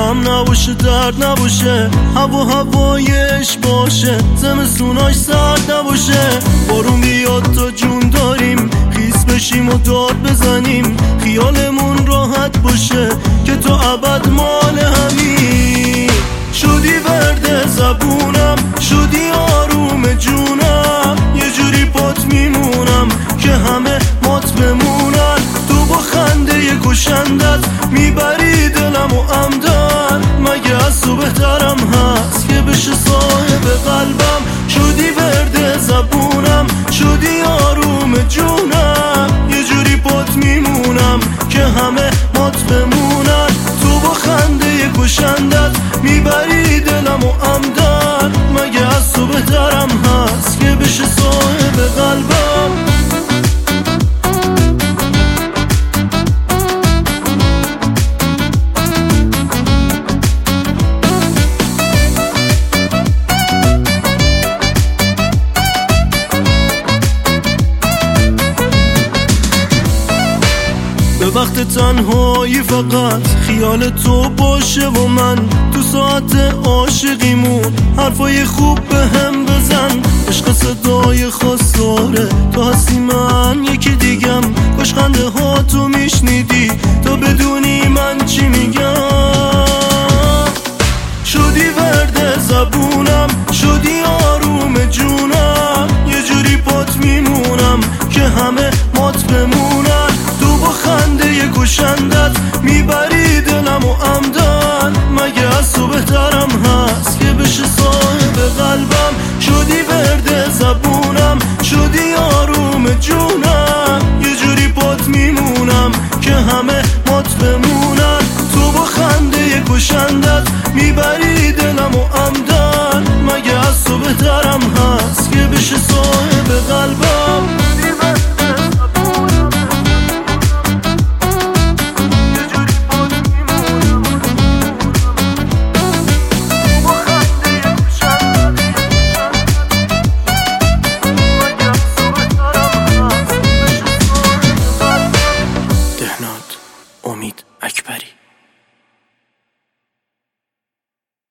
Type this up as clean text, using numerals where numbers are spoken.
غم نباشه، درد نباشه، هوایش باشه، زمستوناش سرد نباشه. بارون بیاد تا جون داریم، خیس بشیم و داد بزنیم، خیالمون راحت باشه که تو ابد مال همین. شدی ورد زبونم، شدی آروم جونم، یه جوری پات میمونم که همه مات بمونن. تو با خنده کشندت میبری دلم و عمدن، مگه از تو بهترم هست که بشه صاحب قلبم؟ شدی ورد زبونم، شدی آروم جونم، یه جوری پات میمونم که همه مات بمونن. تو با خنده کشندت میبری دلم و عمدن، مگه از تو بهترم هست که بشه صاحب قلبم؟ به وقت تنهایی فقط خیال تو باشه و من تو ساعت عاشقیمون حرفای خوب به هم بزن. عشق صدای خاص داره، تو هستی من یکی دیگم، کاش خنده ها تو میشنیدی تا بدونی من چی میگم. شدی ورد زبونم، شدی آروم جونم، یه جوری پات میمونم که همه